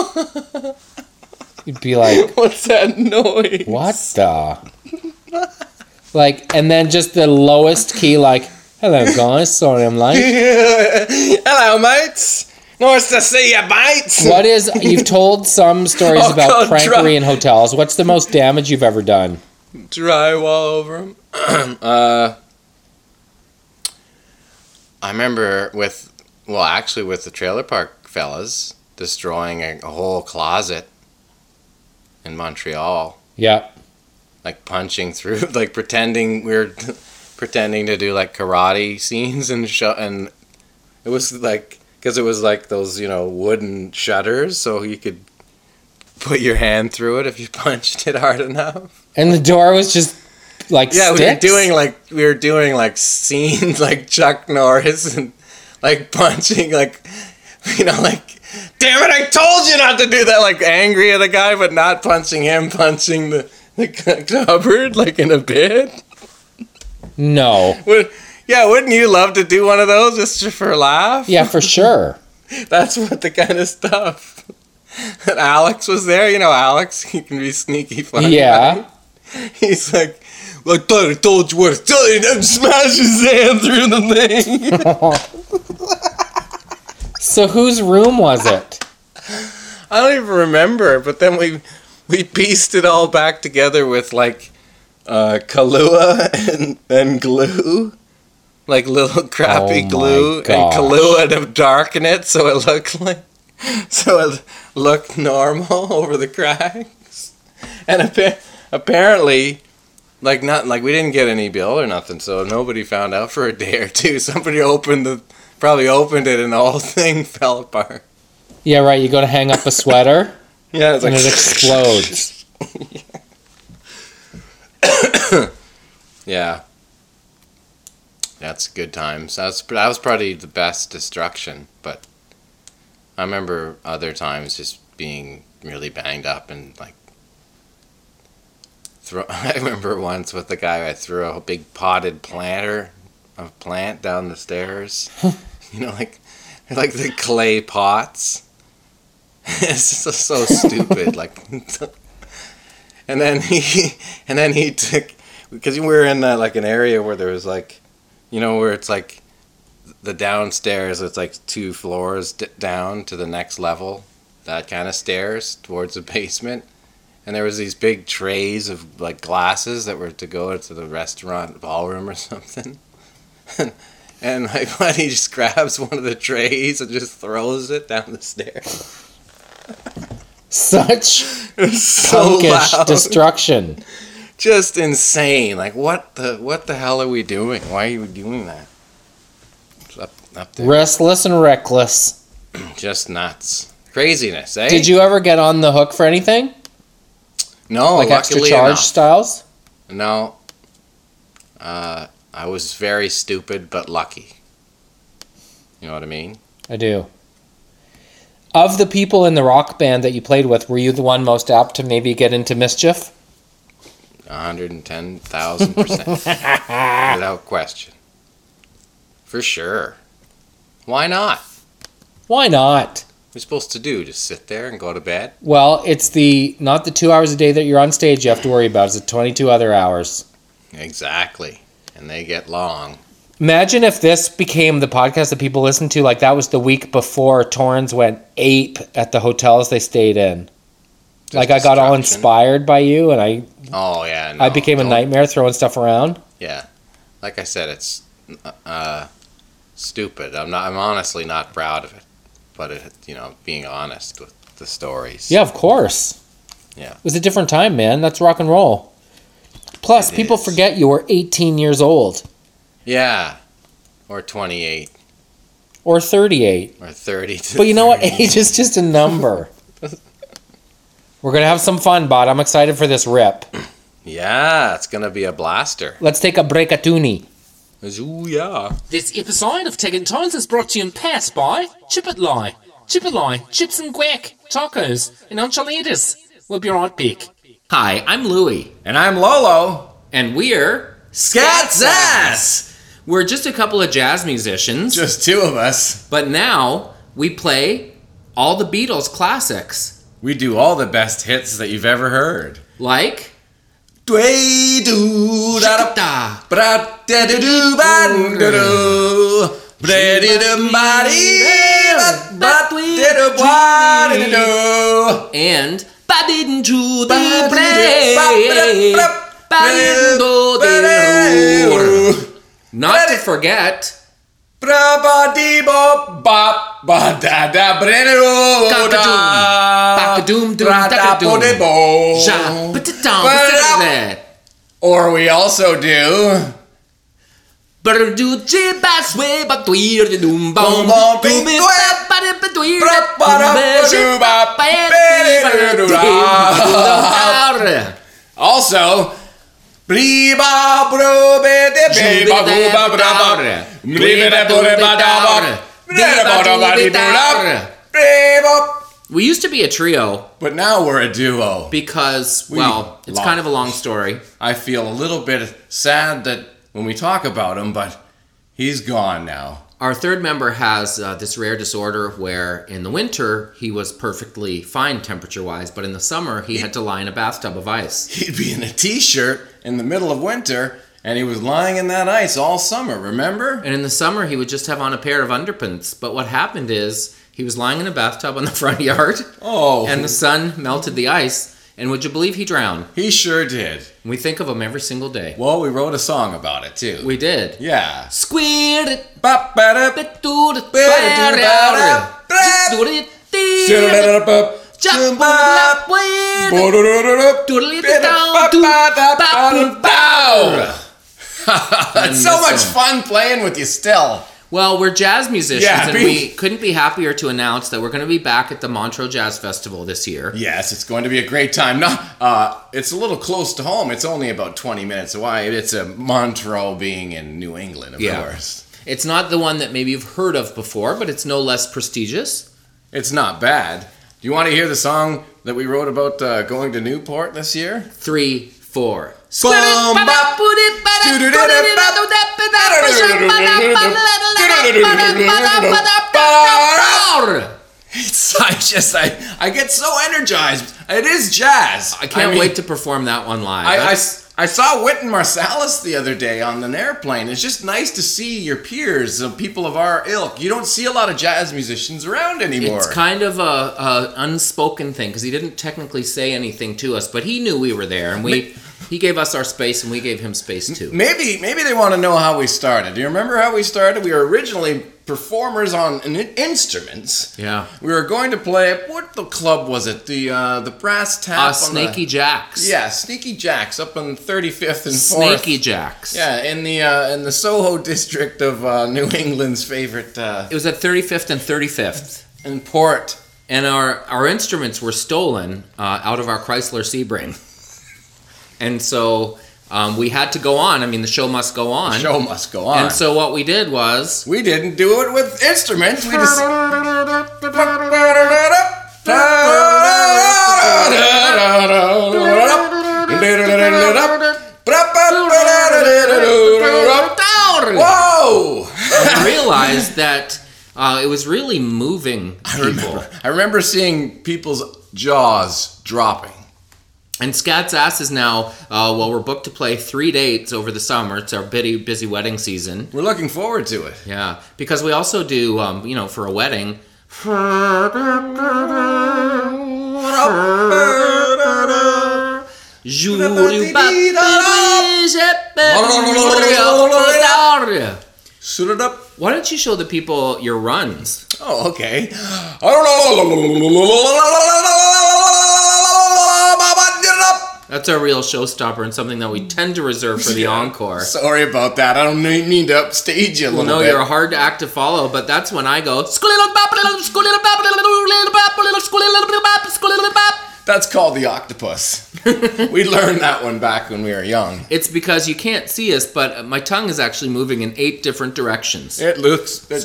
You'd be like, What's that noise? what the? Like, and then just the lowest key, like, hello guys, sorry I'm late. Hello, mates. Nice to see you, mates. What is, you've told some stories Oh, about God, prankery try- in hotels. What's the most damage you've ever done? Drywall over him. uh, I remember with, well, actually with the trailer park fellas destroying a, a whole closet in Montreal, Yeah. like punching through, like pretending we were pretending to do like karate scenes and show, and it was like because it was like those you know wooden shutters, so you could put your hand through it if you punched it hard enough. And the door was just like Yeah, sticks? we were doing like we were doing like scenes like Chuck Norris and like punching like you know like damn it I told you not to do that, like angry at the guy but not punching him, punching the, the cupboard like in a bit. No. Would, yeah, wouldn't you love to do one of those just for a laugh? Yeah, for sure. That's what the kind of stuff. And Alex was there, you know Alex, he can be sneaky funny. Yeah. right? He's like, well, I thought I told you what to tell you, and smash his hand through the thing. So whose room was it? I don't even remember, but then we we pieced it all back together with like uh, Kahlua and, and glue. Like little crappy Oh my glue and gosh. Kahlua to darken it so it looked like so it looked normal over the cracks. And appa- apparently like not like we didn't get any bill or nothing, so nobody found out for a day or two. Somebody opened the probably opened it and the whole thing fell apart. Yeah, right. You go to hang up a sweater, Yeah, it's and like it explodes. Yeah. That's good times. That's that was probably the best destruction, but I remember other times just being really banged up and like throw I remember once with the guy I threw a big potted planter a plant down the stairs. You know, like like the clay pots. It's just so stupid, like and then he and then he took because we were in uh, like an area where there was like, you know, where it's like the downstairs, it's like two floors d- down to the next level, that kind of stairs towards the basement. And there was these big trays of like glasses that were to go to the restaurant ballroom or something. And my buddy just grabs one of the trays and just throws it down the stairs. Such It was so punkish loud. destruction. Just insane. Like what the what the hell are we doing? Why are you doing that? It's up up there. Restless and reckless. Just nuts. Craziness, eh? Did you ever get on the hook for anything? No, like extra luckily charge enough. styles? No. Uh, I was very stupid but lucky. You know what I mean? I do. Of the people in the rock band that you played with, were you the one most apt to maybe get into mischief? one hundred ten thousand percent. Without question. For sure. Why not? Why not? What are we supposed to do? Just sit there and go to bed? Well, it's the not the two hours a day that you're on stage you have to worry about. It's the twenty-two other hours. Exactly. And they get long. Imagine if this became the podcast that people listen to, like that was the week before Torrens went ape at the hotels they stayed in. Just like I got all destruction. inspired by you, and I Oh, yeah. No, I became a don't- nightmare throwing stuff around. Yeah. Like I said, it's uh, stupid. I'm not. I'm honestly not proud of it. But, it, you know, being honest with the stories. Yeah, of course. Yeah. It was a different time, man. That's rock and roll. Plus, It people is. forget you were eighteen years old Yeah. Or twenty-eight. or thirty-eight. Or thirty. To But you know what? thirty. Age is just a number. We're going to have some fun, bud. I'm excited for this rip. Yeah, it's going to be a blaster. Let's take a break at Toonie. Ooh, yeah. This episode of Taking Turns is brought to you in part by Chipotle. Chipotle, chips and guac, tacos, and enchiladas. We'll be right back. Hi, I'm Louie, And I'm Lolo. and we're Scat's Ass! We're just a couple of jazz musicians, Just two of us. but now we play all the Beatles classics, We do all the best hits that you've ever heard. like Dway do da da Da. bra da da do ba da do bra da da ba dee ba ba da da ba da do. and Ba didn't you Ba the dee play? ba ba ba Ba didn't do the- ba Not to forget bra ba dee bo ba ba da da bra da do da Baka-doom, bra da bo de bo. Ja, but it down, but it Or we also do. But do jibas way, but we are the doom Boom, bomb. boom, Doom beep, it, whap. but it, but we are Bra, the ba, da, doom, ba, ship, do, ba, ba, it, ba, we are do, the da. doom. Also, blee ba bro be de be ba boo ba bra ba blee be de bo de ba da ba de de ba da ba de bo da be ba. We used to be a trio But now we're a duo. because, We well, it's lost. kind of a long story. I feel a little bit sad that when we talk about him, but he's gone now. Our third member has uh, this rare disorder where in the winter he was perfectly fine temperature wise, but in the summer he had to lie in a bathtub of ice. He'd be in a t-shirt in the middle of winter, and he was lying in that ice all summer, remember? And in the summer he would just have on a pair of underpants. But what happened is he was lying in a bathtub on the front yard. Oh. And the sun melted the ice. And would you believe he drowned? He sure did. We think of him every single day. Well, we wrote a song about it, too. We did. Yeah. Squid it, Ba, ba, da, bit do it, ba, da, just do it, da, da, da, ba, jump ba, up with bo, da, da, da, da, doodle it ba, da, down, ba, do, ba, da, ba, ba, boom, bow. It's so miss much him. fun playing with you still. Well, we're jazz musicians, Yeah, and be- we couldn't be happier to announce that we're going to be back at the Montreux Jazz Festival this year. Yes, it's going to be a great time. No, uh, it's a little close to home. It's only about twenty minutes away. It's a Montreux being in New England, of Yeah. course. It's not the one that maybe you've heard of before, but it's no less prestigious. It's not bad. Do you want to hear the song that we wrote about uh, going to Newport this year? Three, four. Bum, bop. It's, I just, I, I get so energized. It is jazz. I can't mean, wait to perform that one live. I, I, That's- I saw Wynton Marsalis the other day on an airplane. It's just nice to see your peers, uh, people of our ilk. You don't see a lot of jazz musicians around anymore. It's kind of a, a unspoken thing because he didn't technically say anything to us, but he knew we were there, and we he gave us our space, and we gave him space too. Maybe maybe they want to know how we started. Do you remember how we started? We were originally performers on in- instruments. Yeah. We were going to play, what the club was it? The uh, the Brass Tap? Uh, on Snaky the, Jacks. Yeah, Sneaky Jacks up on thirty-fifth and fourth. Snaky Jacks. Yeah, in the uh, in the Soho district of uh, New England's favorite uh, It was at thirty-fifth and thirty-fifth. in Port. And our, our instruments were stolen uh, out of our Chrysler Sebring. And so um, we had to go on. I mean, the show must go on. The show must go on. And so what we did was... we didn't do it with instruments. We just. Whoa! we realized that uh, it was really moving I people. remember, I remember seeing people's jaws dropping. And Scat's Ass is now, uh, well, we're booked to play three dates over the summer. It's our busy, busy wedding season. We're looking forward to it. Yeah, because we also do, um, you know, for a wedding. Suit it up. Why don't you show the people your runs? Oh, okay. That's our real showstopper and something that we tend to reserve for the encore. Sorry about that. I don't need need to upstage you a Well, little no, bit. you're a hard act to follow, but that's when I go. That's called the octopus. We learned that one back when we were young. It's because you can't see us, but my tongue is actually moving in eight different directions. It looks. It,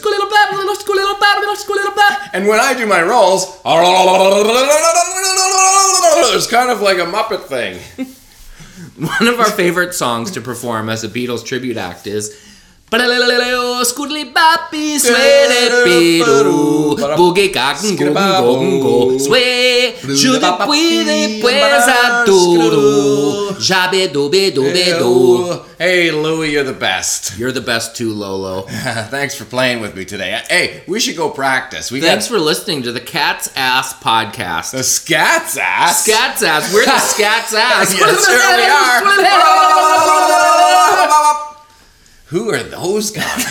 and when I do my rolls, it's kind of like a Muppet thing. One of our favorite songs to perform as a Beatles tribute act is Scoodly Bappy Swede Piru Boogie Cotton Go Go Go Sway Should puede pues a todo Jabe dobe dobe do. Hey, Louie, you're the best. You're the best too, Lolo. Thanks for playing with me today. Hey, we should go practice. We Thanks got for listening to the Cat's Ass podcast. the Scat's ass. Scat's Ass. We're the Scat's Ass. Yes, here we are. Who are those guys?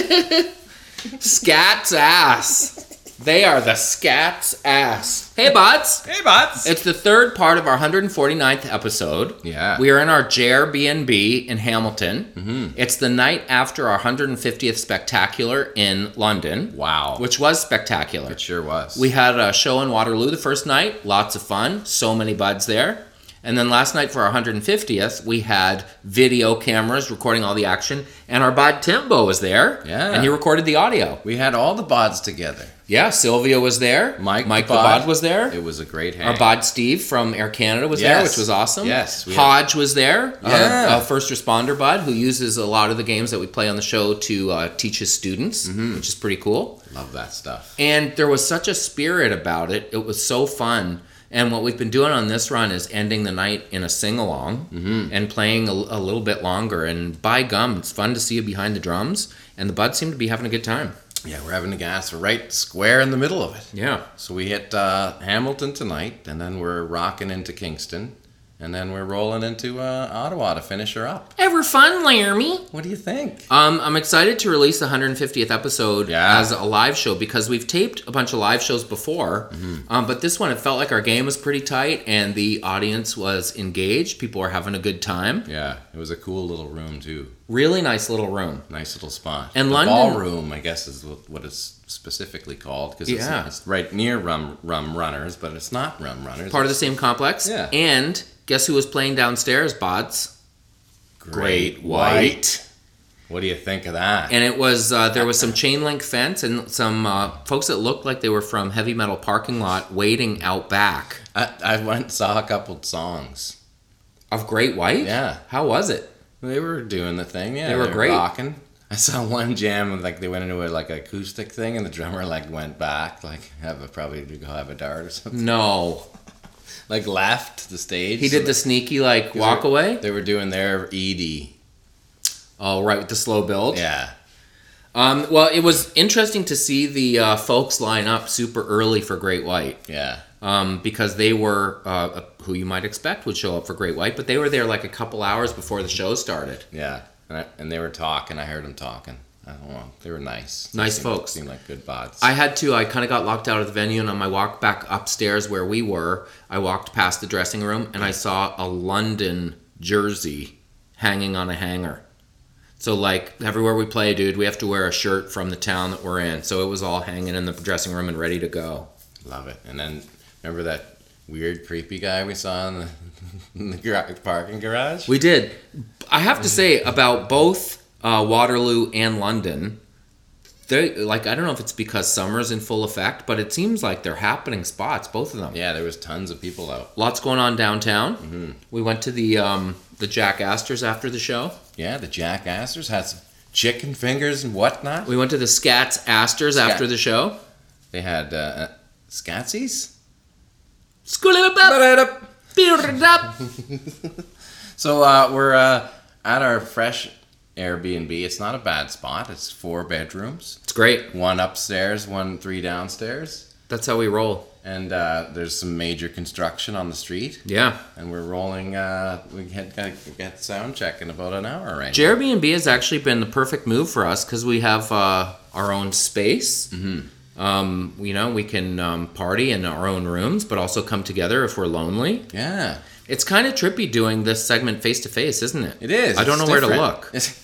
Scat's Ass. They are the Scat's Ass. Hey, buds. Hey, bots. It's the third part of our one hundred forty-ninth episode. Yeah. We are in our J R B and B in Hamilton. Mm-hmm. It's the night after our one hundred fiftieth spectacular in London. Wow. Which was spectacular. It sure was. We had a show in Waterloo the first night. Lots of fun. So many buds there. And then last night for our one hundred fiftieth, we had video cameras recording all the action. And our bud Timbo was there. Yeah. And he recorded the audio. We had all the bods together. Yeah, Sylvia was there. Mike, Mike the the bod. bod was there. It was a great hang. Our bod Steve from Air Canada was there, Yes. which was awesome. Yes, we had- Hodge was there. Yeah. Our, uh, first responder bud who uses a lot of the games that we play on the show to uh, teach his students, Mm-hmm. which is pretty cool. Love that stuff. And there was such a spirit about it. It was so fun. And what we've been doing on this run is ending the night in a sing-along Mm-hmm. and playing a, a little bit longer. And by gum, it's fun to see you behind the drums. And the buds seem to be having a good time. Yeah, we're having a gas. We're right square in the middle of it. Yeah. So we hit uh, Hamilton tonight, and then we're rocking into Kingston, and then we're rolling into uh, Ottawa to finish her up. Ever fun, Laramie? What do you think? Um, I'm excited to release the one hundred fiftieth episode Yeah. as a live show because we've taped a bunch of live shows before, Mm-hmm. um, but this one it felt like our game was pretty tight and the audience was engaged. People were having a good time. Yeah, it was a cool little room too. Really nice little room. Nice little spot. And the London- ballroom, I guess, is what what it's specifically called because it's, Yeah. it's right near Rum Rum Runners, but it's not Rum Runners. Part of the It's same complex. Yeah. And guess who was playing downstairs, Bods? Great White. What do you think of that? And it was uh, there was some chain link fence and some uh, folks that looked like they were from Heavy Metal Parking Lot waiting out back I, I went and saw a couple songs. of Great White. Yeah. How was it? They were doing the thing. Yeah, They were great. Rocking. I saw one jam and like they went into a like acoustic thing, and the drummer like went back, like have a probably to go have a dart or something. No. Like left the stage. He did the sneaky like walk away. They were doing their E D. Oh, right, with the slow build. Yeah. Um, well, it was interesting to see the uh, folks line up super early for Great White. Yeah. Um, because they were uh, who you might expect would show up for Great White, but they were there like a couple hours before the show started. Yeah. And, I, and they were talking. I heard them talking. I don't know. They were nice. Nice They seemed, folks. Seemed like good bods. I had to, I kind of got locked out of the venue, and on my walk back upstairs where we were, I walked past the dressing room and I saw a London jersey hanging on a hanger. So, like, everywhere we play, dude, we have to wear a shirt from the town that we're in. So it was all hanging in the dressing room and ready to go. Love it. And then remember that weird, creepy guy we saw in the, in the gar- parking garage? We did. I have to say about both uh, Waterloo and London, they like I don't know if it's because summer's in full effect, but it seems like they're happening spots, both of them. Yeah, there was tons of people out. Lots going on downtown. Mm-hmm. We went to the um, the Jack Astors after the show. Yeah, the Jack Astors had some chicken fingers and whatnot. We went to the Scats Astors Scat- after the show. They had uh, Scatsies? School it up, build it up. So uh, we're uh, at our fresh Airbnb. It's not a bad spot. It's four bedrooms. It's great. One upstairs, one three downstairs. That's how we roll. And uh, there's some major construction on the street. Yeah. And we're rolling, uh, we had got to get sound check in about an hour right J Airbnb has actually been the perfect move for us because we have uh, our own space. Mm-hmm. Um, you know, we can um, party in our own rooms, but also come together if we're lonely. Yeah. It's kind of trippy doing this segment face to face, isn't it? It is. I don't It's know where to different. look. It's-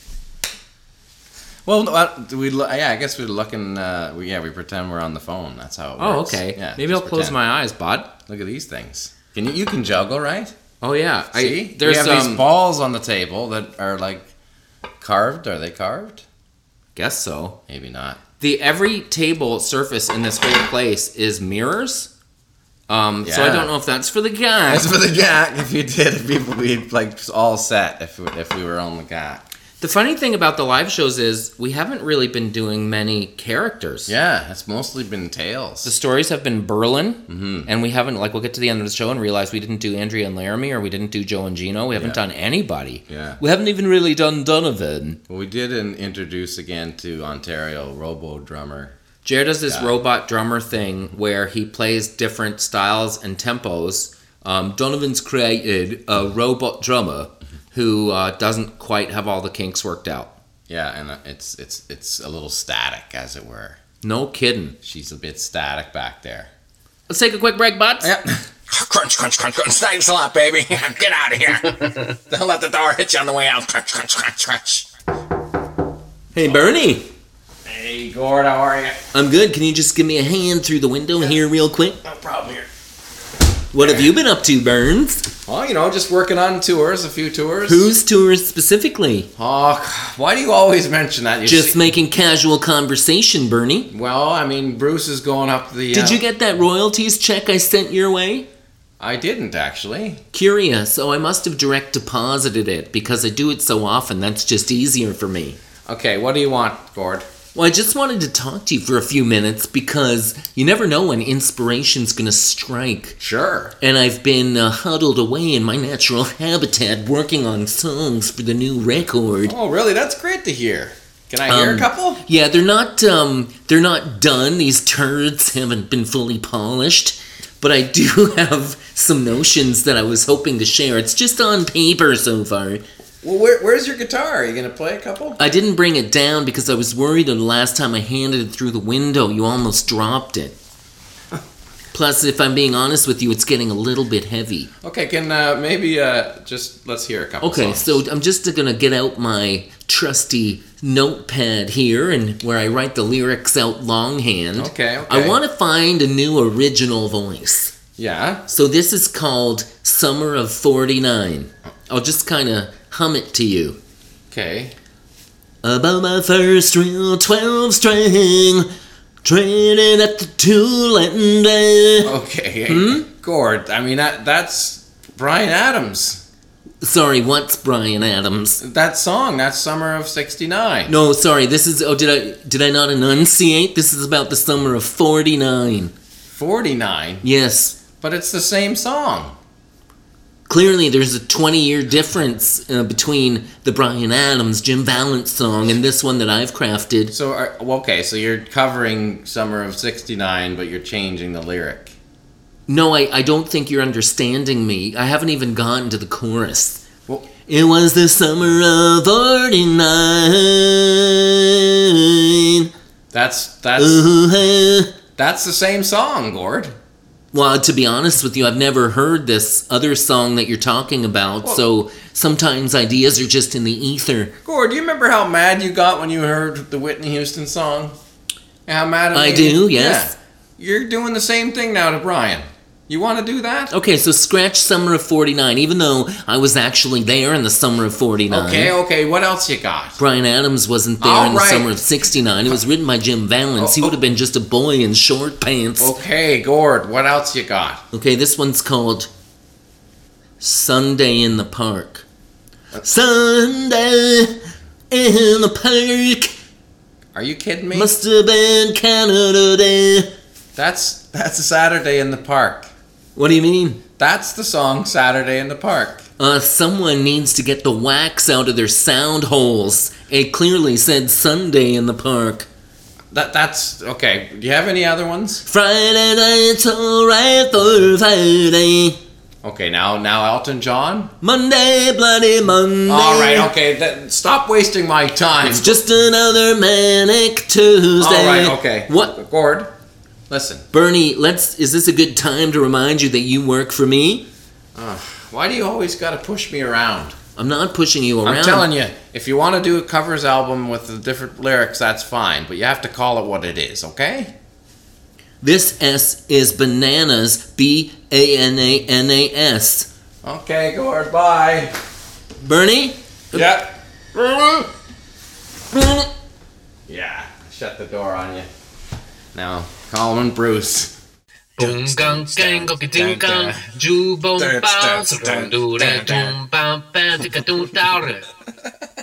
well, no, uh, we lo- yeah, I guess we're looking. Uh, we, yeah, we pretend we're on the phone. That's how it Oh, works. okay. Yeah, Maybe I'll just close pretend. my eyes, bud. Look at these things. Can you? You can juggle, right? Oh yeah. See, I, there's we have um, these balls on the table that are like carved. Are they carved? guess so. Maybe not. The every table surface in this whole place is mirrors. Um, So I Yeah. don't know if that's for the guy. As for the gag, if you did, people would be like all set if we, if we were on the gag. The funny thing about the live shows is we haven't really been doing many characters. Yeah, it's mostly been tails. The stories have been Berlin, Mm-hmm. and we haven't, like, we'll get to the end of the show and realize we didn't do Andrea and Laramie, or we didn't do Joe and Gino. We haven't Yeah. done anybody. Yeah. We haven't even really done Donovan. Well, we did in, introduce again to Ontario Robo Drummer. Jared does this Yeah. robot drummer thing where he plays different styles and tempos. Um, Donovan's created a robot drummer who uh, doesn't quite have all the kinks worked out. Yeah, and uh, it's it's it's a little static, as it were. No kidding. She's a bit static back there. Let's take a quick break, butts. Yep. Crunch, crunch, crunch, crunch. Thanks a lot, baby. Get out of here. Don't let the door hit you on the way out. Crunch, crunch, crunch, crunch. Hey, Bernie. Hey, Gord, how are you? I'm good. Can you just give me a hand through the window here real quick? No problem here. What have you been up to, Burns? Well, you know, just working on tours, a few tours. Whose tours specifically? Oh, why do you always mention that? You Just see- making casual conversation, Bernie. Well, I mean, Bruce is going up the. Did uh, you get that royalties check I sent your way? I didn't actually. Curious, oh, I must have direct deposited it because I do it so often. That's just easier for me. Okay, what do you want, Gord? Well, I just wanted to talk to you for a few minutes because you never know when inspiration's gonna strike. Sure. And I've been uh, huddled away in my natural habitat working on songs for the new record. Oh, really? That's great to hear. Can I hear Um, a couple? Yeah, they're not um they're not done. These turds haven't been fully polished. But I do have some notions that I was hoping to share. It's just on paper so far. Well, where, where's your guitar? Are you gonna play a couple? I didn't bring it down because I was worried that the last time I handed it through the window, you almost dropped it. Plus, if I'm being honest with you, it's getting a little bit heavy. Okay, can uh, maybe uh, just let's hear a couple. Okay, songs. so I'm just gonna get out my trusty notepad here, and where I write the lyrics out longhand. Okay, okay. I want to find a new original voice. Yeah. So this is called Summer of forty-nine. I'll just kind of hum it to you. Okay. About my first real twelve string, training at the two-letting day. Okay. Hmm? Gord, I mean, that that's Bryan Adams. Sorry, what's Bryan Adams? That song, that's Summer of sixty-nine. No, sorry, this is, oh, did I, did I not enunciate? This is about the summer of forty-nine. forty-nine? Yes. But it's the same song. Clearly, there's a twenty-year difference uh, between the Bryan Adams, Jim Vallance song and this one that I've crafted. So, are, well, okay, so you're covering Summer of sixty-nine, but you're changing the lyric. No, I, I don't think you're understanding me. I haven't even gotten to the chorus. Well, It was the summer of forty-nine. that's, that's, Uh-huh. that's the same song, Gord. Well, to be honest with you, I've never heard this other song that you're talking about, Well- so sometimes ideas are just in the ether. Gord, do you remember how mad you got when you heard the Whitney Houston song? How mad it I made do, you? yes. Yeah. You're doing the same thing now to Bryan. You want to do that? Okay, so scratch Summer of forty-nine, even though I was actually there in the summer of forty-nine. Okay, okay, what else you got? Bryan Adams wasn't there All in the right. summer of sixty-nine. It was written by Jim Vallance. He Oh, oh. would have been just a boy in short pants. Okay, Gord, what else you got? Okay, this one's called Sunday in the Park. Sunday in the Park. Are you kidding me? Must have been Canada Day. That's that's a Saturday in the Park. What do you mean? That's the song Saturday in the Park. Uh, someone needs to get the wax out of their sound holes. It clearly said Sunday in the Park. That that's okay. Do you have any other ones? Friday night's alright for Friday. Okay, now now Elton John. Monday, bloody Monday. All right, okay. That, stop wasting my time. It's just another manic Tuesday. All right, okay. What? Gord, listen. Bernie, let's. Is this a good time to remind you that you work for me? Uh, why do you always got to push me around? I'm not pushing you around. I'm telling you, if you want to do a covers album with the different lyrics, that's fine. But you have to call it what it is, okay? This S is bananas. B A N A N A S. Okay, Gord, bye. Bernie? Yeah. Bernie? Yeah, shut the door on you. Now, call him Bruce. Boom gang gang go ding gang, ju boom bounce, dum do da dum bam bam ticka dum down.